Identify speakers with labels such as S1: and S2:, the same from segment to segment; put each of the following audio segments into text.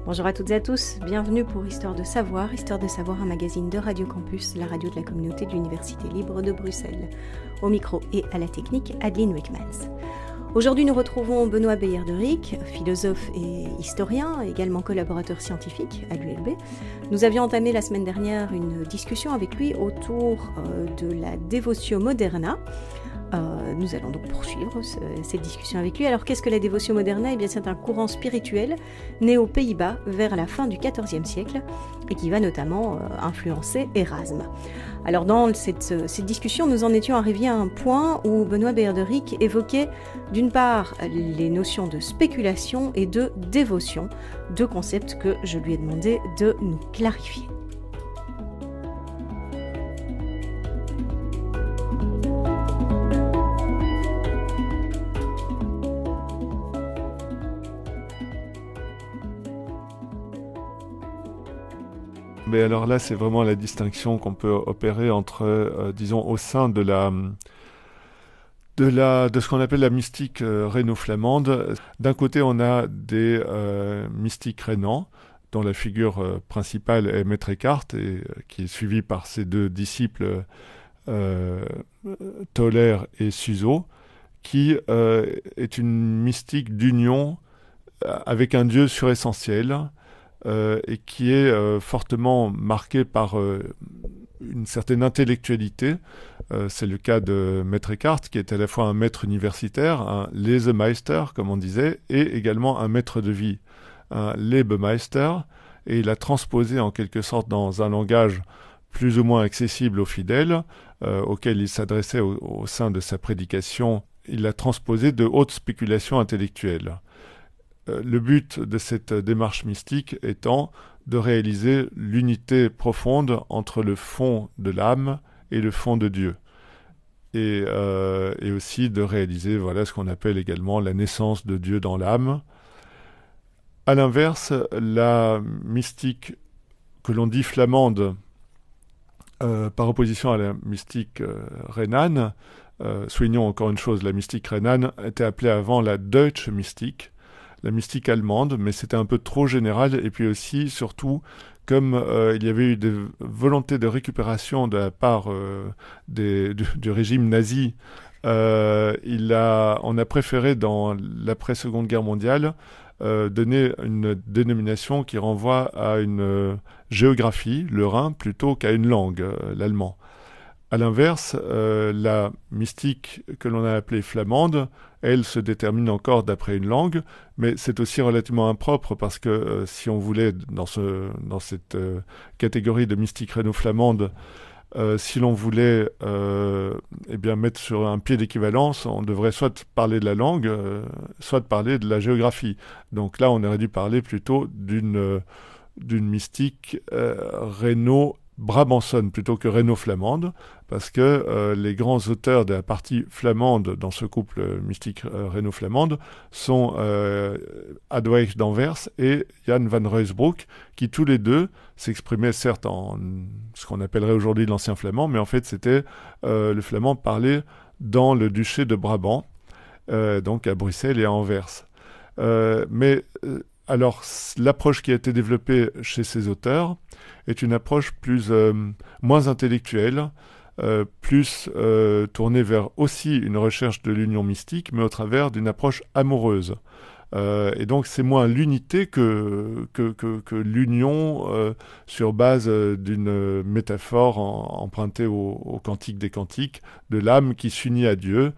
S1: Bonjour à toutes et à tous, bienvenue pour Histoire de savoir, un magazine de Radio Campus, la radio de la communauté de l'Université libre de Bruxelles. Au micro et à la technique, Adeline Wickmans. Aujourd'hui, nous retrouvons Benoît Beyer-Derick, philosophe et historien, également collaborateur scientifique à l'ULB. Nous avions entamé la semaine dernière une discussion avec lui autour de la Devotio Moderna. Nous allons donc poursuivre cette discussion avec lui. Alors, qu'est-ce que la Devotio Moderna ? Eh bien, c'est un courant spirituel né aux Pays-Bas vers la fin du XIVe siècle et qui va notamment influencer Erasme. Alors, dans cette discussion, nous en étions arrivés à un point où Benoît Beyer-Derick évoquait d'une part les notions de spéculation et de dévotion, deux concepts que je lui ai demandé de nous clarifier.
S2: Mais alors là, c'est vraiment la distinction qu'on peut opérer entre, disons, au sein de ce qu'on appelle la mystique rhéno-flamande. D'un côté, on a des mystiques rhénans, dont la figure principale est Maître Eckhart, qui est suivi par ses deux disciples, Toller et Suso, qui est une mystique d'union avec un Dieu suressentiel, et qui est fortement marqué par une certaine intellectualité. C'est le cas de Maître Eckhart, qui est à la fois un maître universitaire, un Lesemeister, comme on disait, et également un maître de vie, un Lebemeister, et il a transposé en quelque sorte dans un langage plus ou moins accessible aux fidèles, auquel il s'adressait au sein de sa prédication. Il a transposé de hautes spéculations intellectuelles. Le but de cette démarche mystique étant de réaliser l'unité profonde entre le fond de l'âme et le fond de Dieu. Et aussi de réaliser ce qu'on appelle également la naissance de Dieu dans l'âme. À l'inverse, la mystique que l'on dit flamande, par opposition à la mystique rhénane, soulignons encore une chose, la mystique rhénane était appelée avant la Deutsche Mystik, la mystique allemande, mais c'était un peu trop général, et puis aussi, surtout, comme il y avait eu des volontés de récupération de la part du régime nazi, on a préféré, dans l'après-Seconde Guerre mondiale, donner une dénomination qui renvoie à une géographie, le Rhin, plutôt qu'à une langue, l'allemand. À l'inverse, la mystique que l'on a appelée flamande, elle se détermine encore d'après une langue, mais c'est aussi relativement impropre parce que si on voulait, dans cette catégorie de mystique rhéno-flamande, si l'on voulait mettre sur un pied d'équivalence, on devrait soit parler de la langue, soit parler de la géographie. Donc là, on aurait dû parler plutôt d'une mystique rhéno-brabançonne plutôt que rhéno-flamande, parce que les grands auteurs de la partie flamande dans ce couple mystique rhéno-flamande sont Adweich d'Anvers et Jan van Ruysbroek, qui tous les deux s'exprimaient certes en ce qu'on appellerait aujourd'hui l'ancien flamand, mais en fait c'était le flamand parlé dans le duché de Brabant, donc à Bruxelles et à Anvers. Alors, l'approche qui a été développée chez ces auteurs est une approche moins intellectuelle, plus tournée vers aussi une recherche de l'union mystique, mais au travers d'une approche amoureuse. Et donc, c'est moins l'unité que l'union sur base d'une métaphore empruntée au Cantique des Cantiques, de l'âme qui s'unit à Dieu,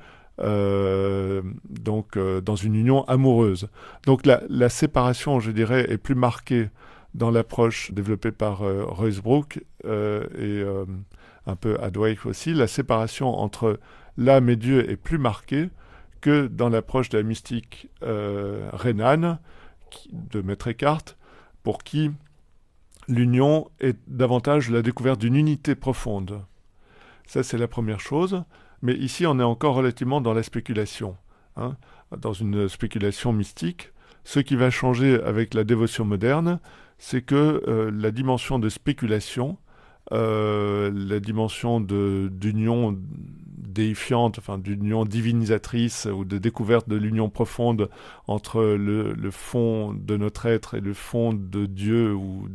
S2: dans une union amoureuse. Donc la séparation, je dirais, est plus marquée dans l'approche développée par Ruysbroek et un peu Adweich aussi. La séparation entre l'âme et Dieu est plus marquée que dans l'approche de la mystique rhénane de Maître Eckhart, pour qui l'union est davantage la découverte d'une unité profonde. Ça, c'est la première chose. Mais ici, on est encore relativement dans la spéculation, dans une spéculation mystique. Ce qui va changer avec la dévotion moderne, c'est que la dimension de spéculation la dimension d'union déifiante, enfin d'union divinisatrice ou de découverte de l'union profonde entre le fond de notre être et le fond de Dieu ou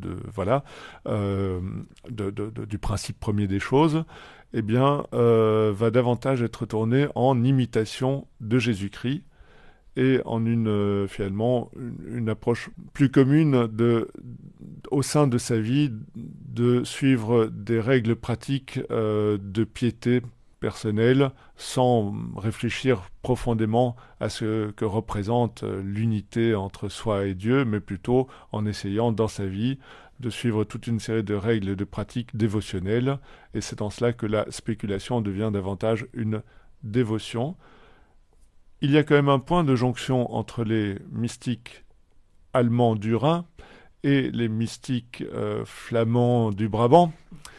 S2: du principe premier des choses, eh bien, va davantage être tourné en imitation de Jésus-Christ et en finalement une approche plus commune au sein de sa vie de suivre des règles pratiques de piété personnelle sans réfléchir profondément à ce que représente l'unité entre soi et Dieu, mais plutôt en essayant dans sa vie de suivre toute une série de règles et de pratiques dévotionnelles. Et c'est en cela que la spéculation devient davantage une dévotion. Il y a quand même un point de jonction entre les mystiques allemands du Rhin et les mystiques flamands du Brabant.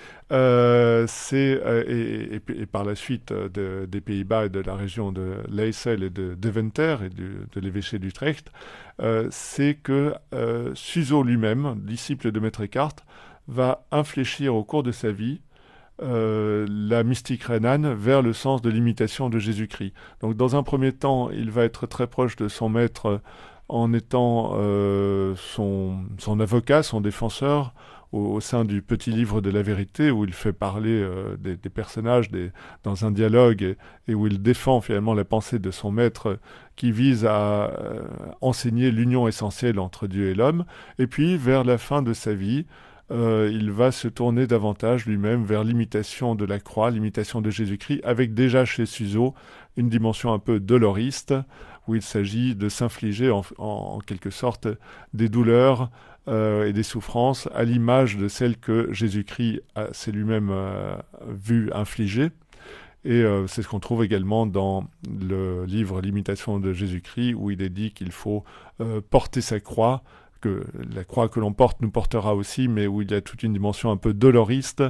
S2: Et par la suite des Pays-Bas et de la région de l'Eysel et de Deventer et de l'évêché d'Utrecht, c'est que Suso lui-même, disciple de Maître Eckhart, va infléchir au cours de sa vie la mystique rhénane vers le sens de l'imitation de Jésus-Christ. Donc dans un premier temps, il va être très proche de son maître en étant son avocat, son défenseur, au sein du petit livre de la vérité, où il fait parler des personnages dans un dialogue et où il défend finalement la pensée de son maître qui vise à enseigner l'union essentielle entre Dieu et l'homme. Et puis, vers la fin de sa vie, il va se tourner davantage lui-même vers l'imitation de la croix, l'imitation de Jésus-Christ, avec déjà chez Suso une dimension un peu doloriste, où il s'agit de s'infliger en quelque sorte des douleurs et des souffrances à l'image de celles que Jésus-Christ s'est lui-même vu infliger. Et c'est ce qu'on trouve également dans le livre L'imitation de Jésus-Christ, où il est dit qu'il faut porter sa croix, que la croix que l'on porte nous portera aussi, mais où il y a toute une dimension un peu doloriste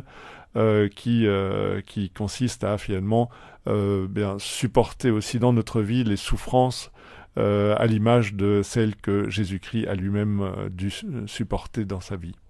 S2: qui consiste à finalement supporter aussi dans notre vie les souffrances à l'image de celles que Jésus-Christ a lui-même dû supporter dans sa vie.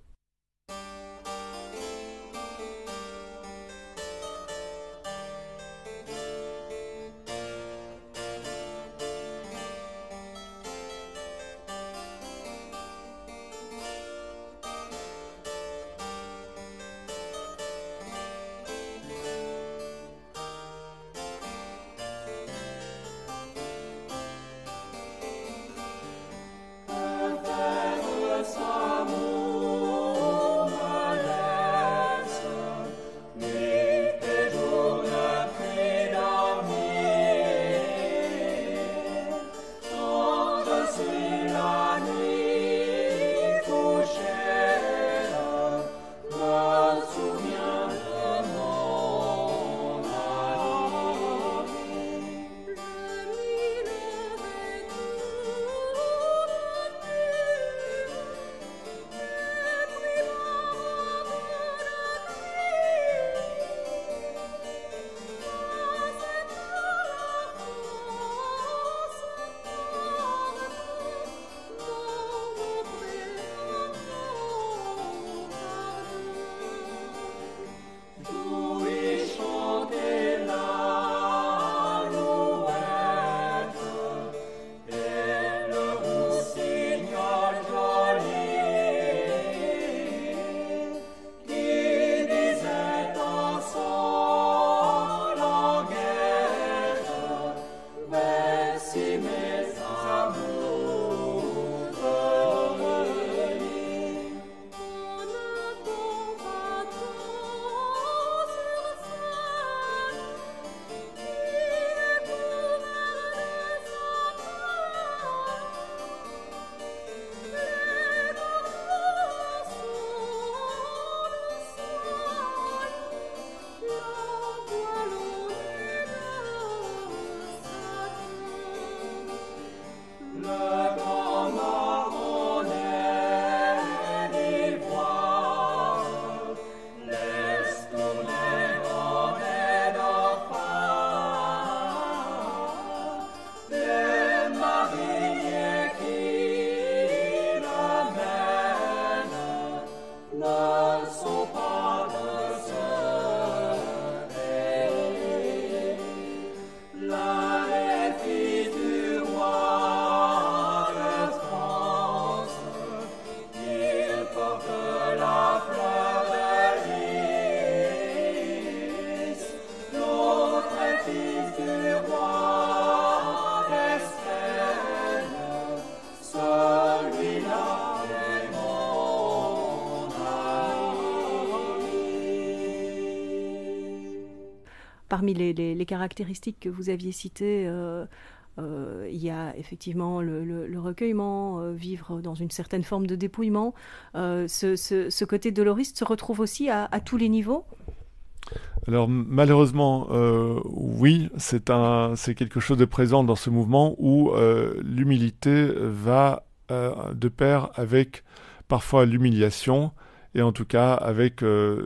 S1: parmi les caractéristiques que vous aviez citées, il y a effectivement le recueillement, vivre dans une certaine forme de dépouillement. Ce côté doloriste se retrouve aussi à tous les niveaux?
S2: Alors malheureusement, oui, c'est quelque chose de présent dans ce mouvement où l'humilité va de pair avec parfois l'humiliation, et en tout cas avec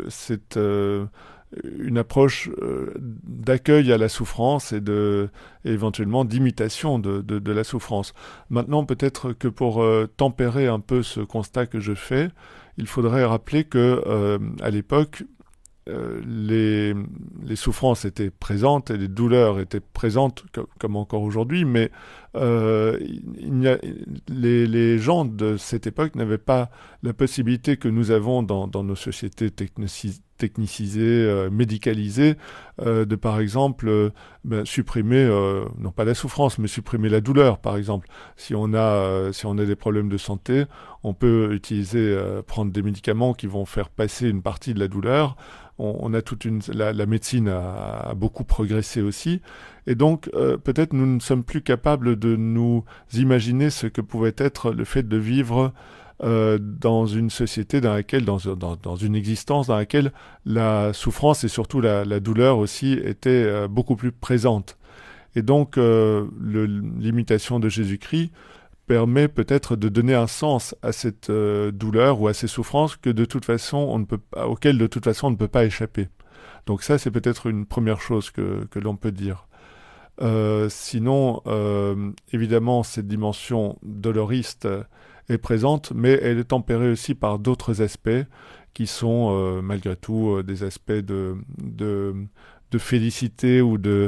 S2: une approche d'accueil à la souffrance et éventuellement d'imitation de la souffrance. Maintenant, peut-être que pour tempérer un peu ce constat que je fais, il faudrait rappeler que à l'époque, les souffrances étaient présentes et les douleurs étaient présentes comme encore aujourd'hui, mais les gens de cette époque n'avaient pas la possibilité que nous avons dans nos sociétés technicisées, médicalisées, de par exemple supprimer, non pas la souffrance, mais supprimer la douleur, par exemple. Si on a des problèmes de santé, on peut prendre des médicaments qui vont faire passer une partie de la douleur. On a la médecine a beaucoup progressé aussi, et donc peut-être nous ne sommes plus capables de nous imaginer ce que pouvait être le fait de vivre dans une société dans une existence dans laquelle la souffrance et surtout la douleur aussi étaient beaucoup plus présentes. Et donc l'imitation de Jésus-Christ permet peut-être de donner un sens à cette douleur ou à ces souffrances auxquelles de toute façon on ne peut pas échapper. Donc ça, c'est peut-être une première chose que l'on peut dire. Sinon, évidemment, cette dimension doloriste est présente, mais elle est tempérée aussi par d'autres aspects qui sont malgré tout des aspects de félicité ou de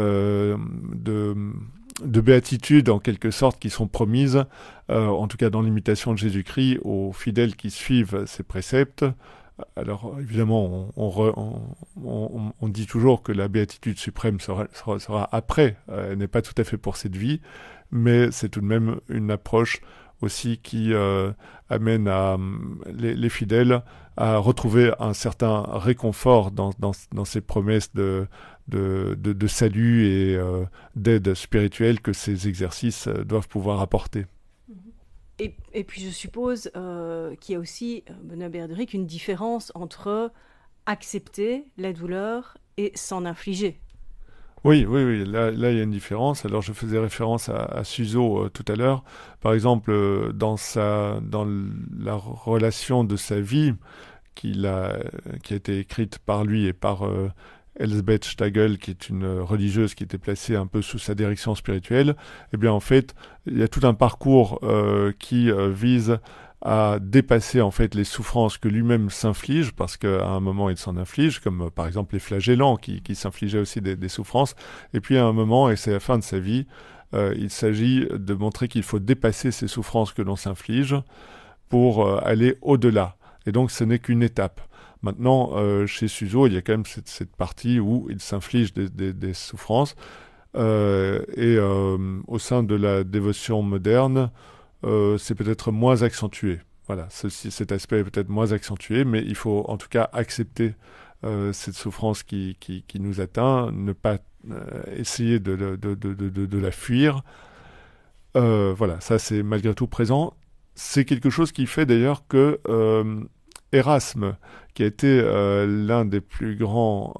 S2: béatitude en quelque sorte qui sont promises, en tout cas dans l'imitation de Jésus-Christ, aux fidèles qui suivent ses préceptes. Alors évidemment, on dit toujours que la béatitude suprême sera après, elle n'est pas tout à fait pour cette vie, mais c'est tout de même une approche aussi qui amène les fidèles à retrouver un certain réconfort dans ces promesses de salut et d'aide spirituelle que ces exercices doivent pouvoir apporter.
S1: Et puis je suppose qu'il y a aussi, Benoît Berderick, une différence entre accepter la douleur et s'en infliger.
S2: Oui, là il y a une différence. Alors je faisais référence à Suso tout à l'heure. Par exemple, dans la relation de sa vie qui a été écrite par lui et par Elsbeth Stagel, qui est une religieuse qui était placée un peu sous sa direction spirituelle, eh bien en fait, il y a tout un parcours qui vise à dépasser en fait les souffrances que lui-même s'inflige, parce qu'à un moment il s'en inflige, comme par exemple les flagellants qui s'infligeaient aussi des souffrances, et puis à un moment, et c'est la fin de sa vie, il s'agit de montrer qu'il faut dépasser ces souffrances que l'on s'inflige pour aller au-delà. Et donc ce n'est qu'une étape. Maintenant, chez Suso, il y a quand même cette partie où il s'inflige des souffrances, et au sein de la dévotion moderne, c'est peut-être moins accentué. Voilà, cet aspect est peut-être moins accentué, mais il faut en tout cas accepter cette souffrance qui nous atteint, ne pas essayer de la fuir. Voilà, ça c'est malgré tout présent. C'est quelque chose qui fait d'ailleurs que Erasme, qui a été l'un des plus grands,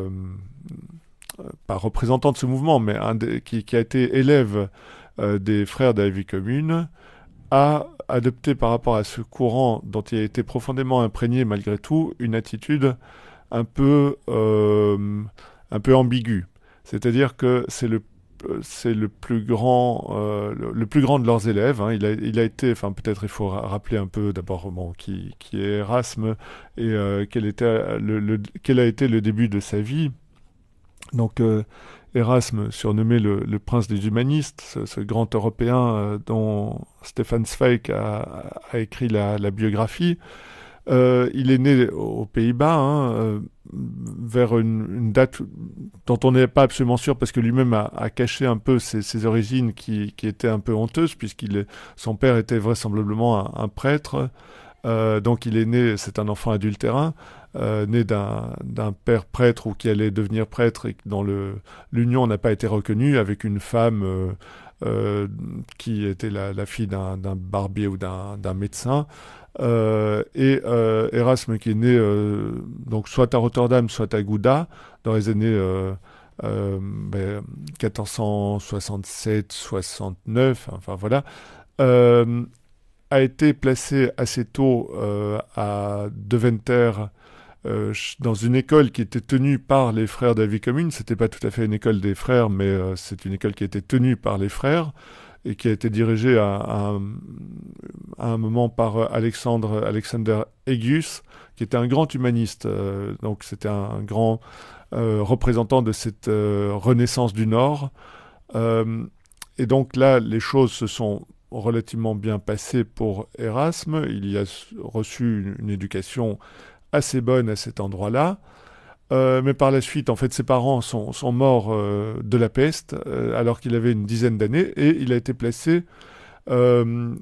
S2: pas représentants de ce mouvement, mais qui a été élève des frères de la vie commune, a adopté par rapport à ce courant dont il a été profondément imprégné malgré tout une attitude un peu ambiguë. C'est-à-dire que c'est le plus grand de leurs élèves. Hein. Il a été, enfin peut-être il faut rappeler un peu d'abord qui est Erasme et quel a été le début de sa vie. Donc Erasme, surnommé le prince des humanistes, ce grand Européen dont Stefan Zweig a écrit la biographie, il est né aux Pays-Bas, vers une date dont on n'est pas absolument sûr, parce que lui-même a caché un peu ses origines qui étaient un peu honteuses, son père était vraisemblablement un prêtre, Donc il est né, c'est un enfant adultérin, né d'un père prêtre ou qui allait devenir prêtre et dont l'union n'a pas été reconnue avec une femme qui était la fille d'un barbier ou d'un médecin. Erasme qui est né donc soit à Rotterdam, soit à Gouda dans les années 1467-69, enfin voilà, a été placé assez tôt à Deventer dans une école qui était tenue par les frères de la vie commune. C'était pas tout à fait une école des frères, mais c'est une école qui était tenue par les frères et qui a été dirigée à un moment par Alexander Aegius, qui était un grand humaniste. Donc c'était un grand représentant de cette Renaissance du Nord. Et donc là, les choses se sont relativement bien passées pour Erasme. Il y a reçu une éducation assez bonne à cet endroit-là. Mais par la suite, en fait, ses parents sont morts de la peste alors qu'il avait une dizaine d'années et il a été placé dans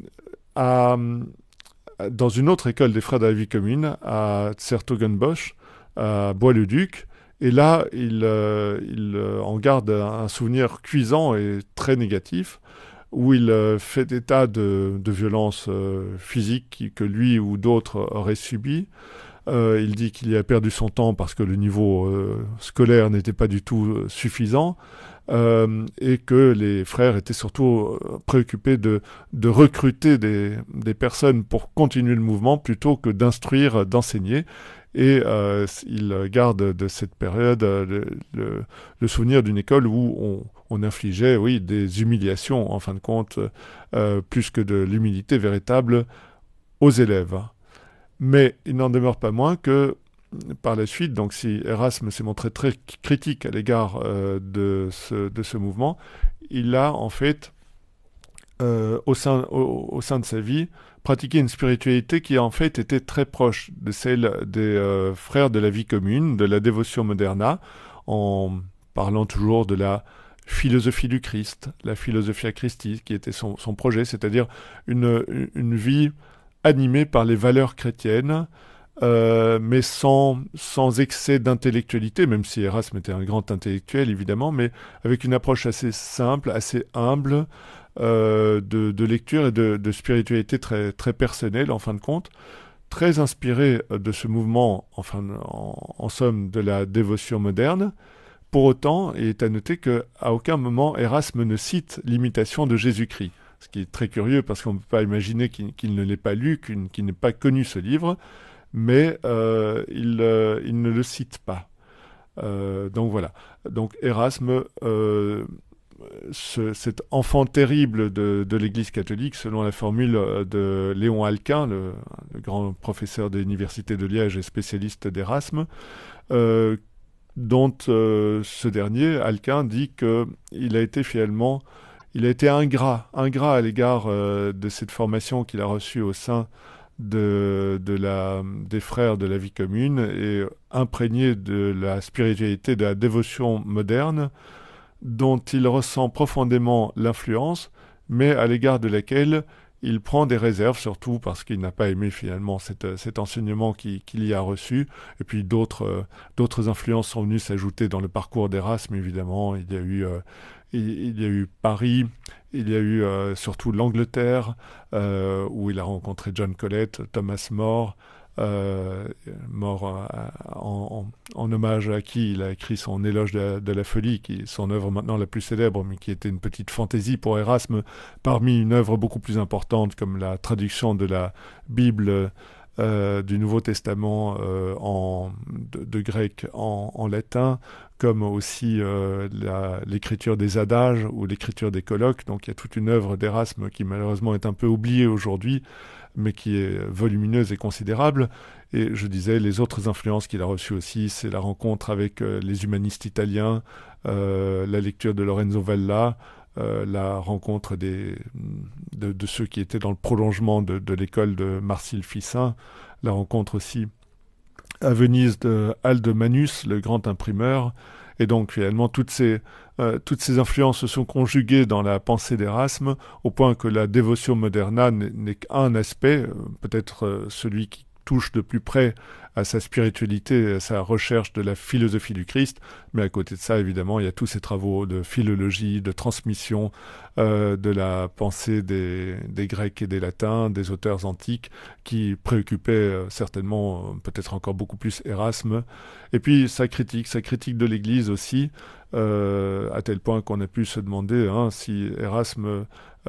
S2: une autre école des frères de la vie commune à Tsertogenbosch, à Bois-le-Duc. Et là, il en garde un souvenir cuisant et très négatif, où il fait état de violences physiques que lui ou d'autres auraient subies. Il dit qu'il y a perdu son temps parce que le niveau scolaire n'était pas du tout suffisant et que les frères étaient surtout préoccupés de recruter des personnes pour continuer le mouvement plutôt que d'instruire, d'enseigner. Et il garde de cette période le souvenir d'une école où on infligeait, oui, des humiliations, en fin de compte, plus que de l'humilité véritable aux élèves. Mais il n'en demeure pas moins que, par la suite, donc si Erasme s'est montré très critique à l'égard de ce mouvement, il a en fait, au sein de sa vie, pratiqué une spiritualité qui en fait était très proche de celle des frères de la vie commune, de la dévotion moderna, en parlant toujours de la philosophie du Christ, la philosophia Christi, qui était son projet, c'est-à-dire une vie animé par les valeurs chrétiennes, mais sans excès d'intellectualité, même si Erasme était un grand intellectuel, évidemment, mais avec une approche assez simple, assez humble, de lecture et de spiritualité très, très personnelle, en fin de compte, très inspiré de ce mouvement, en somme, de la dévotion moderne. Pour autant, il est à noter qu'à aucun moment, Erasme ne cite l'imitation de Jésus-Christ. Ce qui est très curieux parce qu'on ne peut pas imaginer qu'il ne l'ait pas lu, qu'il n'ait pas connu ce livre, mais il ne le cite pas. Donc voilà. Donc Erasme, cet enfant terrible de l'Église catholique, selon la formule de Léon Alcuin, le grand professeur de l'Université de Liège et spécialiste d'Erasme, dont ce dernier, Alcuin, dit qu'il a été finalement... Il a été ingrat à l'égard de cette formation qu'il a reçue au sein des frères de la vie commune et imprégné de la spiritualité, de la dévotion moderne, dont il ressent profondément l'influence, mais à l'égard de laquelle il prend des réserves, surtout parce qu'il n'a pas aimé finalement cet enseignement qu'il y a reçu. Et puis d'autres influences sont venues s'ajouter dans le parcours d'Erasme, évidemment. Il y a eu Paris, il y a eu surtout l'Angleterre, où il a rencontré John Colet, Thomas More, mort en hommage à qui il a écrit son Éloge de la folie, qui est son œuvre maintenant la plus célèbre, mais qui était une petite fantaisie pour Erasme, parmi une œuvre beaucoup plus importante comme la traduction de la Bible du Nouveau Testament de grec en latin, comme aussi l'écriture des adages ou l'écriture des colloques. Donc il y a toute une œuvre d'Erasme qui malheureusement est un peu oubliée aujourd'hui, mais qui est volumineuse et considérable. Et je disais, les autres influences qu'il a reçues aussi, c'est la rencontre avec les humanistes italiens, la lecture de Lorenzo Valla, la rencontre de ceux qui étaient dans le prolongement de l'école de Marcille Ficin, la rencontre aussi à Venise de Aldo Manus, le grand imprimeur, Et donc finalement toutes ces influences se sont conjuguées dans la pensée d'Erasme, au point que la dévotio moderna n'est qu'un aspect, peut-être celui qui touche de plus près à sa spiritualité, à sa recherche de la philosophie du Christ, mais à côté de ça, évidemment, il y a tous ces travaux de philologie, de transmission de la pensée des Grecs et des Latins, des auteurs antiques, qui préoccupaient certainement, peut-être encore beaucoup plus Erasme. Et puis sa critique de l'Église aussi, à tel point qu'on a pu se demander si Erasme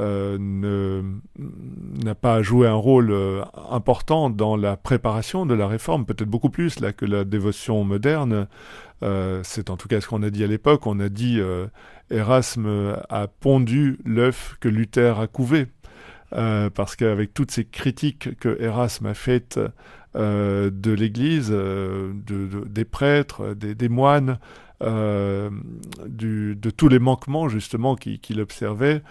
S2: n'a pas joué un rôle important dans la préparation de la réforme, peut-être beaucoup plus là que la dévotion moderne. C'est en tout cas ce qu'on a dit à l'époque. On a dit Erasme a pondu l'œuf que Luther a couvé. Parce qu'avec toutes ces critiques que Erasme a faites de l'Église, des prêtres, des moines, de tous les manquements justement qu'il observait,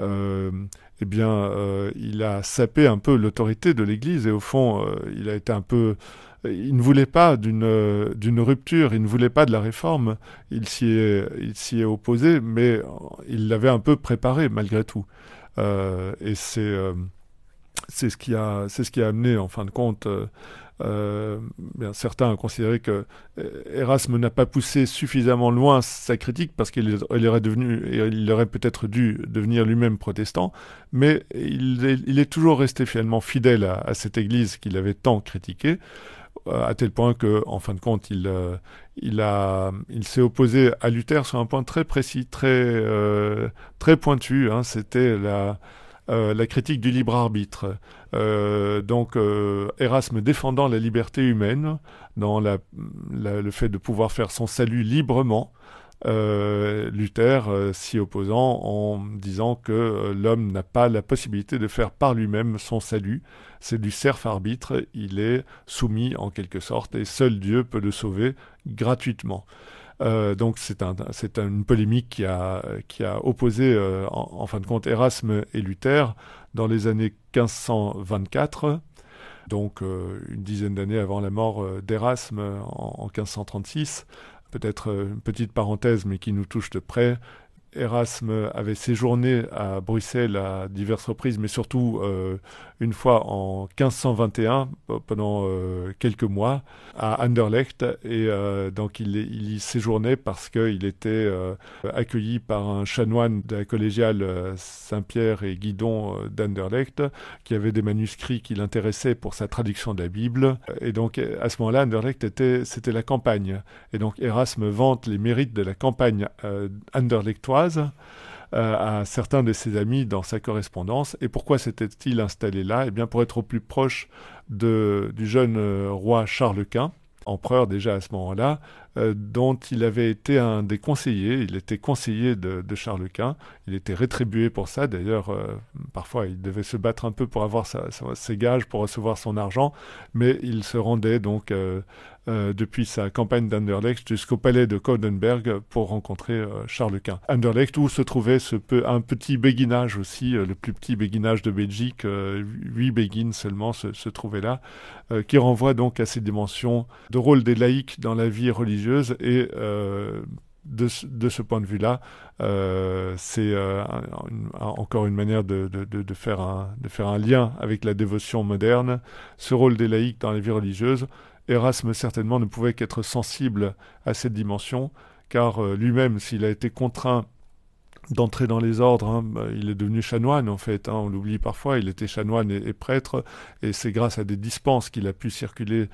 S2: il a sapé un peu l'autorité de l'Église et au fond, il a été un peu... Il ne voulait pas d'une rupture, il ne voulait pas de la réforme, il s'y est opposé, mais il l'avait un peu préparé malgré tout. Et c'est ce qui a amené en fin de compte certains ont considéré que Erasme n'a pas poussé suffisamment loin sa critique parce qu'il aurait peut-être dû devenir lui-même protestant, mais il est toujours resté finalement fidèle à cette Église qu'il avait tant critiquée, à tel point que, en fin de compte, il s'est opposé à Luther sur un point très précis, très pointu. C'était la critique du libre arbitre. Erasme défendant la liberté humaine, dans le fait de pouvoir faire son salut librement, Luther s'y opposant en disant que l'homme n'a pas la possibilité de faire par lui-même son salut. C'est du serf arbitre, il est soumis en quelque sorte et seul Dieu peut le sauver gratuitement. Donc c'est une polémique qui a opposé en fin de compte Erasme et Luther dans les années 1524, donc une dizaine d'années avant la mort d'Erasme en 1536. Peut-être une petite parenthèse mais qui nous touche de près. Erasme avait séjourné à Bruxelles à diverses reprises, mais surtout une fois en 1521, pendant quelques mois, à Anderlecht. Et donc il y séjournait parce qu'il était accueilli par un chanoine de la collégiale Saint-Pierre et Guidon d'Anderlecht, qui avait des manuscrits qui l'intéressaient pour sa traduction de la Bible. Et donc à ce moment-là, Anderlecht c'était la campagne. Et donc Erasme vante les mérites de la campagne anderlechtoise à certains de ses amis dans sa correspondance. Et pourquoi s'était-il installé là ? Eh bien, pour être au plus proche du jeune roi Charles Quint, empereur déjà à ce moment-là, dont il avait été un des conseillers. Il était conseiller de Charles Quint. Il était rétribué pour ça. D'ailleurs, parfois, il devait se battre un peu pour avoir ses gages, pour recevoir son argent. Mais il se rendait donc depuis sa campagne d'Anderlecht jusqu'au palais de Coudenberg pour rencontrer Charles Quint. Anderlecht, où se trouvait un petit béguinage aussi, le plus petit béguinage de Belgique, 8 béguines seulement se trouvaient là, qui renvoie donc à ces dimensions de rôle des laïcs dans la vie religieuse et de ce point de vue-là, c'est encore une manière de faire un lien avec la dévotion moderne, ce rôle des laïcs dans la vie religieuse. Erasme certainement ne pouvait qu'être sensible à cette dimension, car lui-même, s'il a été contraint d'entrer dans les ordres, il est devenu chanoine en fait, on l'oublie parfois, il était chanoine et prêtre, et c'est grâce à des dispenses qu'il a pu circuler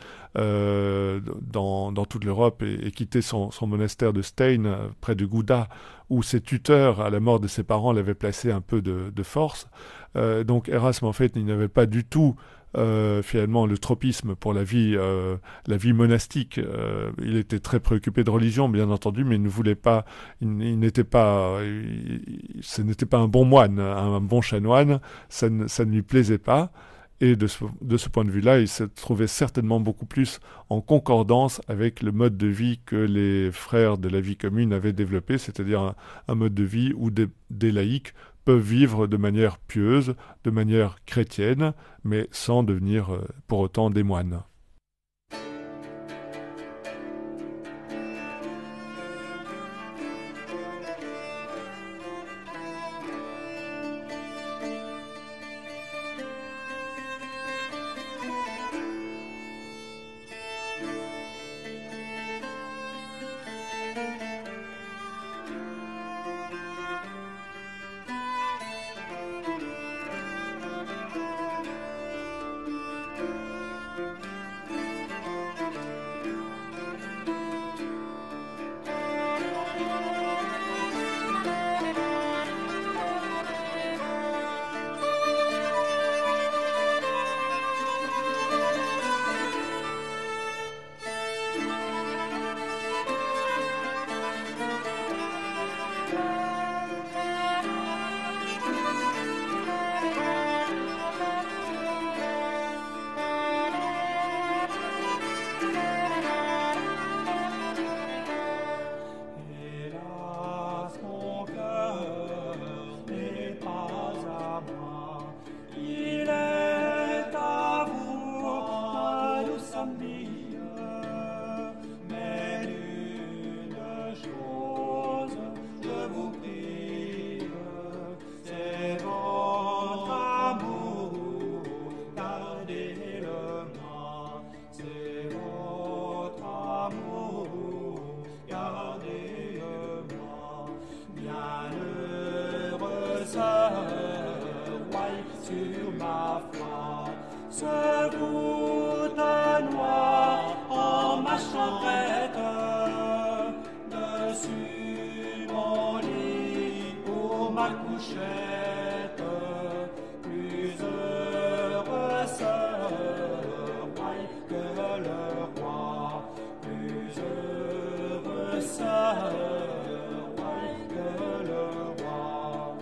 S2: dans toute l'Europe et quitter son monastère de Stein, près de Gouda, où ses tuteurs, à la mort de ses parents, l'avaient placé un peu de force. Donc Erasme en fait, il n'avait pas du tout finalement le tropisme pour la vie monastique. Il était très préoccupé de religion, bien entendu, mais il ne voulait pas, ce n'était pas un bon moine, un bon chanoine, ça ne lui plaisait pas. Et de ce point de vue-là, il se trouvait certainement beaucoup plus en concordance avec le mode de vie que les frères de la vie commune avaient développé, c'est-à-dire un mode de vie où des laïcs peuvent vivre de manière pieuse, de manière chrétienne, mais sans devenir pour autant des moines.
S3: se voûte noir en ma chambrette, dessus mon lit ou ma couchette, plus heureux ce roi que le roi, plus heureux ce roi que le roi.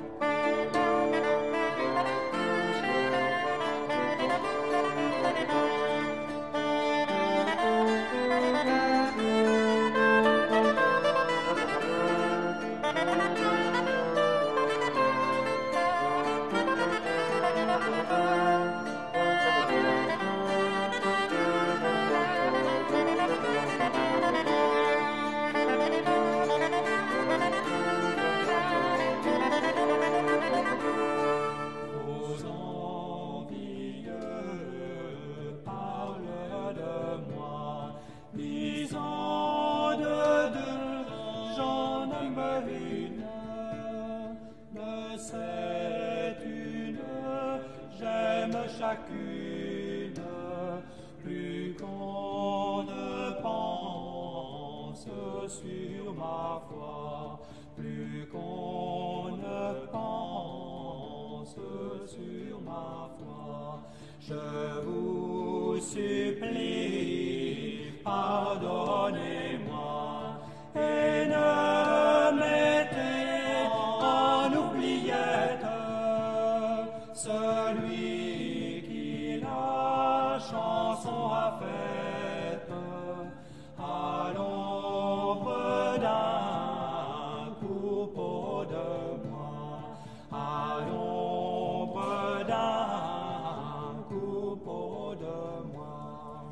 S3: Vos envieux parlent de moi, disant de deux, j'en aime une, mais c'est une, j'aime chacune, plus qu'on ne pense sur ma foi, plus qu'on ne pense sur ma foi. Je vous supplie, pardonnez-moi, et ne mettez en oubliette celui qui la chanson a faite à l'ombre d'un coupeau de moi, à l'ombre d'un coupeau de moi.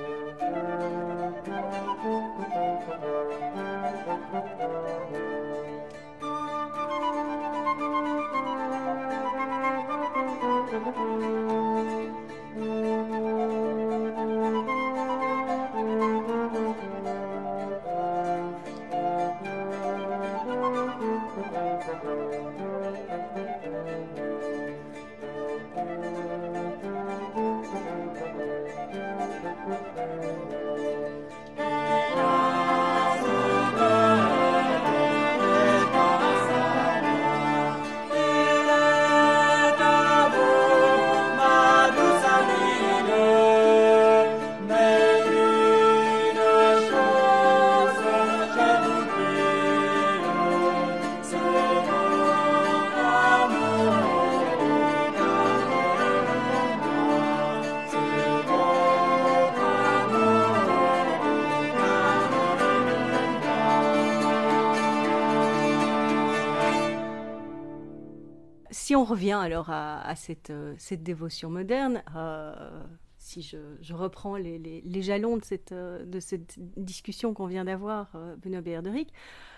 S1: Si on revient alors à cette dévotion moderne, si je reprends les jalons de cette discussion qu'on vient d'avoir, Benoît Béerderic,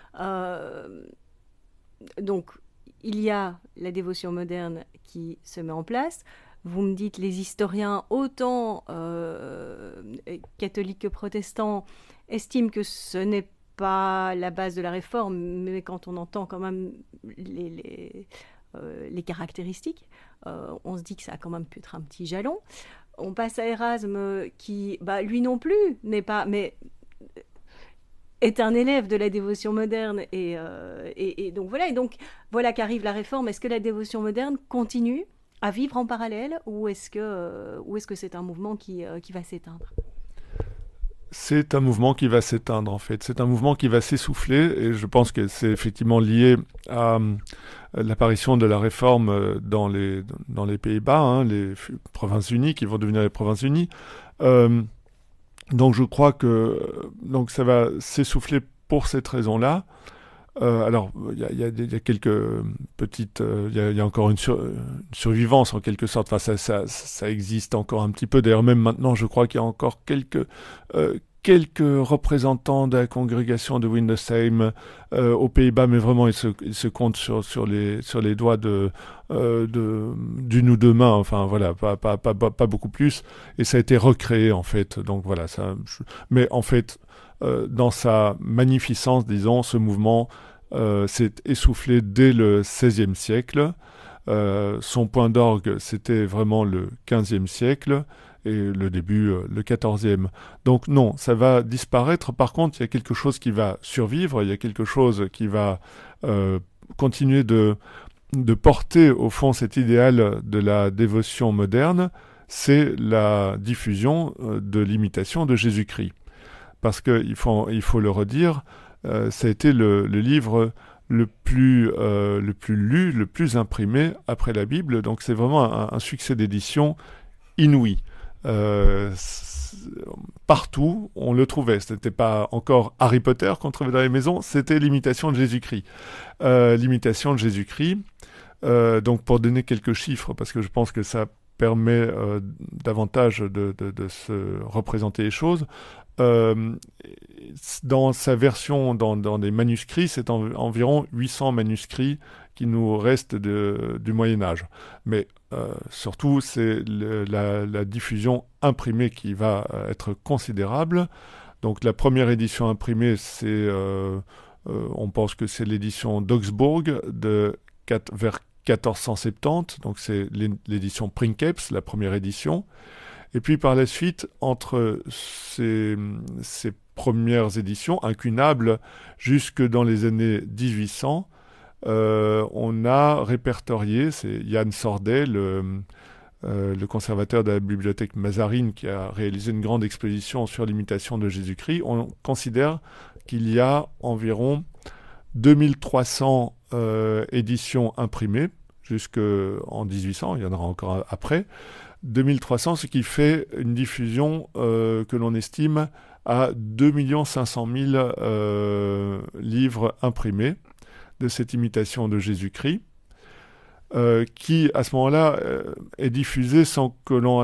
S1: donc il y a la dévotion moderne qui se met en place. Vous me dites les historiens, autant catholiques que protestants, estiment que ce n'est pas la base de la réforme, mais quand on entend quand même les caractéristiques, on se dit que ça a quand même pu être un petit jalon. On passe à Erasme qui, lui non plus, n'est pas, mais est un élève de la dévotion moderne et donc voilà. Et donc voilà qu'arrive la réforme. Est-ce que la dévotion moderne continue à vivre en parallèle ou est-ce que c'est un mouvement qui va s'éteindre ?
S2: C'est un mouvement qui va s'éteindre en fait. C'est un mouvement qui va s'essouffler et je pense que c'est effectivement lié à l'apparition de la réforme dans les Pays-Bas, les provinces unies qui vont devenir les provinces unies. Donc je crois que ça va s'essouffler pour cette raison-là. Alors il y a quelques petites, il y a encore une survivance en quelque sorte. Enfin ça existe encore un petit peu. D'ailleurs même maintenant je crois qu'il y a encore quelques représentants de la congrégation de Windesheim aux Pays-Bas, mais vraiment ils se comptent sur les doigts d'une ou deux mains. Enfin voilà, pas beaucoup plus. Et ça a été recréé en fait. Donc voilà mais en fait dans sa magnificence, disons, ce mouvement s'est essoufflé dès le XVIe siècle. Son point d'orgue, c'était vraiment le XVe siècle et le début, le XIVe. Donc non, ça va disparaître. Par contre, il y a quelque chose qui va survivre, il y a quelque chose qui va continuer de porter au fond cet idéal de la dévotion moderne, c'est la diffusion de l'imitation de Jésus-Christ. Parce qu'il faut le redire, ça a été le livre le plus lu, le plus imprimé après la Bible. Donc c'est vraiment un succès d'édition inouï. Partout, on le trouvait. Ce n'était pas encore Harry Potter qu'on trouvait dans les maisons, c'était l'imitation de Jésus-Christ. L'imitation de Jésus-Christ. Donc pour donner quelques chiffres, parce que je pense que ça permet davantage de se représenter les choses. Dans sa version, dans des manuscrits, c'est environ 800 manuscrits qui nous restent du Moyen-Âge. Mais surtout, c'est la diffusion imprimée qui va être considérable. Donc la première édition imprimée, on pense que c'est l'édition d'Augsbourg vers 1470, donc c'est l'édition Princeps, la première édition. Et puis par la suite, entre ces premières éditions incunables jusque dans les années 1800, on a répertorié, c'est Jan Sordet, le conservateur de la bibliothèque Mazarine, qui a réalisé une grande exposition sur l'imitation de Jésus-Christ. On considère qu'il y a environ 2300 éditions imprimées jusqu'en 1800, il y en aura encore après, 2300, ce qui fait une diffusion que l'on estime à 2 500 000 livres imprimés de cette imitation de Jésus-Christ, qui à ce moment-là est diffusée sans qu'on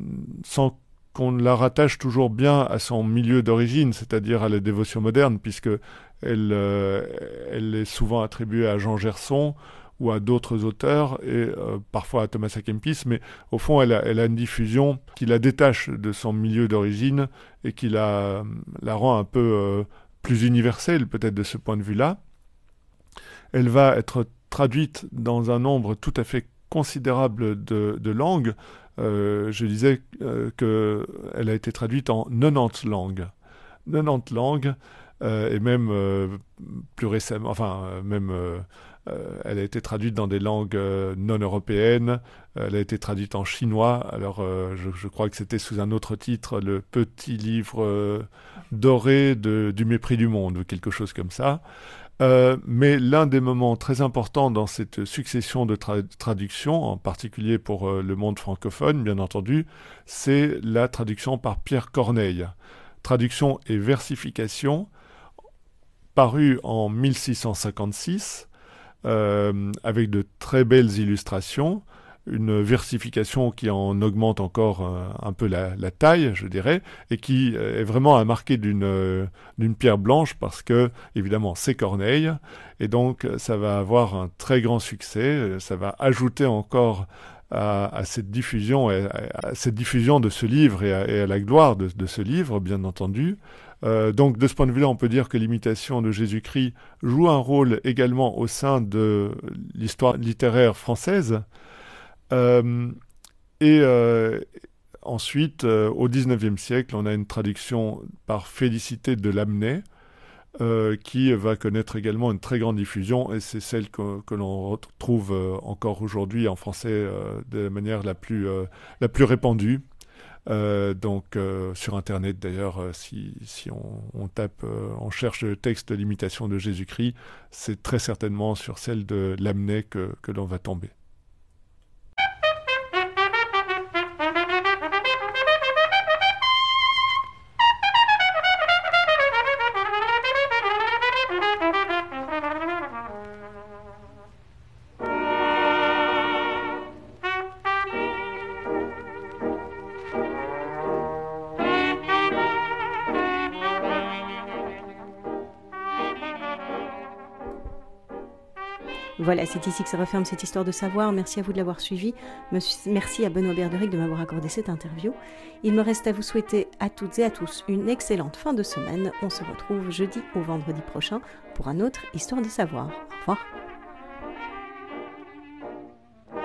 S2: la rattache toujours bien à son milieu d'origine, c'est-à-dire à la dévotion moderne, puisque elle est souvent attribuée à Jean Gerson ou à d'autres auteurs, et parfois à Thomas à Kempis, mais au fond, elle a une diffusion qui la détache de son milieu d'origine et qui la rend un peu plus universelle, peut-être de ce point de vue-là. Elle va être traduite dans un nombre tout à fait considérable de langues. Je disais qu'elle a été traduite en 90 langues. 90 langues, et même plus récemment, elle a été traduite dans des langues non européennes, elle a été traduite en chinois, alors je crois que c'était sous un autre titre, le petit livre doré du mépris du monde, ou quelque chose comme ça. Mais l'un des moments très importants dans cette succession de traductions, en particulier pour le monde francophone, bien entendu, c'est la traduction par Pierre Corneille. Traduction et versification, parue en 1656, avec de très belles illustrations, une versification qui en augmente encore un peu la taille, je dirais, et qui est vraiment à marquer d'une pierre blanche parce que, évidemment, c'est Corneille, et donc ça va avoir un très grand succès, ça va ajouter encore à cette diffusion, à cette diffusion de ce livre et à la gloire de ce livre, bien entendu. Donc de ce point de vue-là, on peut dire que l'imitation de Jésus-Christ joue un rôle également au sein de l'histoire littéraire française. Ensuite, au XIXe siècle, on a une traduction par Félicité de Lamennais, qui va connaître également une très grande diffusion, et c'est celle que l'on retrouve encore aujourd'hui en français de la manière la plus répandue. Sur Internet d'ailleurs, si on tape, on cherche le texte de l'imitation de Jésus-Christ, c'est très certainement sur celle de Lamennais que l'on va tomber.
S1: Voilà, c'est ici que se referme cette histoire de savoir. Merci à vous de l'avoir suivi. Merci à Benoît Berderic de m'avoir accordé cette interview. Il me reste à vous souhaiter à toutes et à tous une excellente fin de semaine. On se retrouve jeudi ou vendredi prochain pour un autre Histoire de savoir. Au revoir.